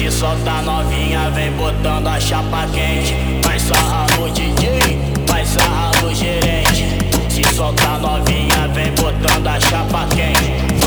Se solta novinha, vem botando a chapa quente. Vai sarrar no DJ, vai sarrar no gerente. Se solta novinha, vem botando a chapa quente.